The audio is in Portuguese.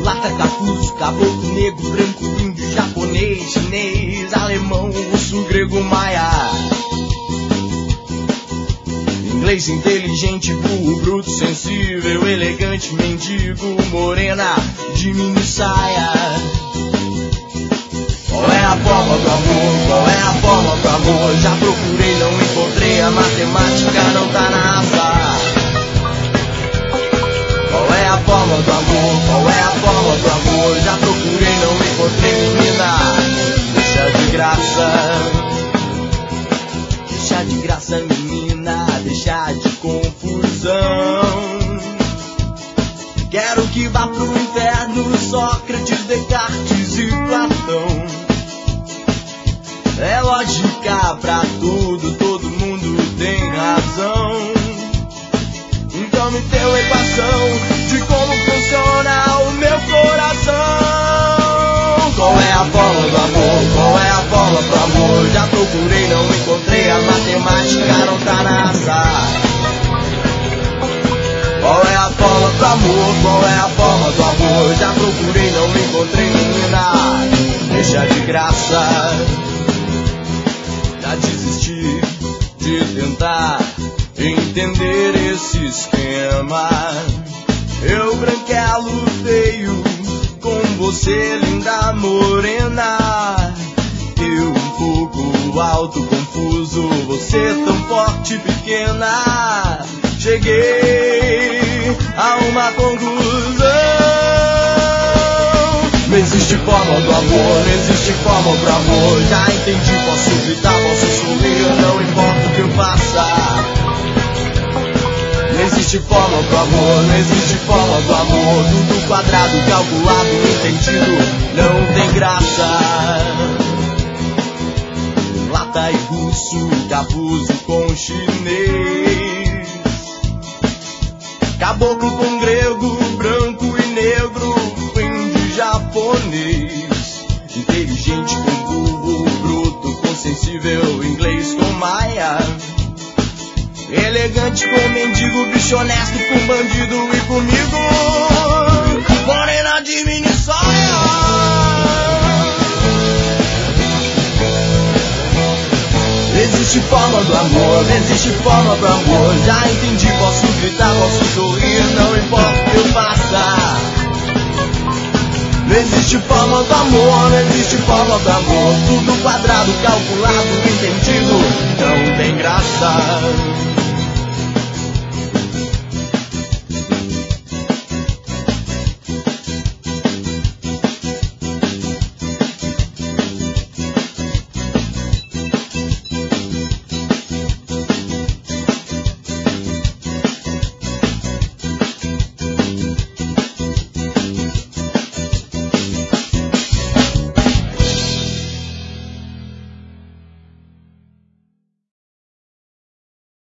mulata, capuz, caboclo, negro, branco, índio, japonês, chinês, alemão, russo, grego, maia. Inglês inteligente, burro, bruto, sensível, elegante, mendigo, morena, de mini saia. Qual é a forma do amor? Qual é a forma do amor? Já procurei, não encontrei, a matemática não tá na raça. Qual é a forma do amor? Qual é a forma do amor? Já procurei, não encontrei, menina, deixa de graça. Deixa de graça, menina, deixa de confusão. Quero que vá pro inferno Sócrates, Descartes e Platão. É lógica pra tudo, todo mundo tem razão. Então me dê uma equação de como funciona o meu coração. Qual é a forma do amor? Qual é a forma do amor? Já procurei, não encontrei, a matemática não tá na raça. Qual é a forma do amor? Qual é a forma do amor? Já procurei, não encontrei, menina, deixa de graça. Já desisti de tentar entender esse esquema. Eu branquelo feio, com você linda morena. Eu um pouco alto, confuso, você tão forte e pequena. Cheguei a uma conclusão. Não existe forma do amor, não existe forma pro amor. Já entendi, posso gritar, posso sorrir, não importa o que eu faça. Não existe forma pro amor, não existe forma do amor. Tudo quadrado, calculado, entendido, não tem graça. Lata e russo, capuzo com chinês, caboclo com grego, branco e negro, índio, japonês. Inteligente com burro, bruto com sensível, inglês com maia. Elegante com mendigo, bicho honesto com bandido e comigo, morena de mini saia. Existe forma do amor, existe forma do amor. Já entendi, posso gritar, posso sorrir, não importa o que eu faça. Não existe forma do amor, não existe forma do amor. Tudo quadrado, calculado, entendido, não tem graça.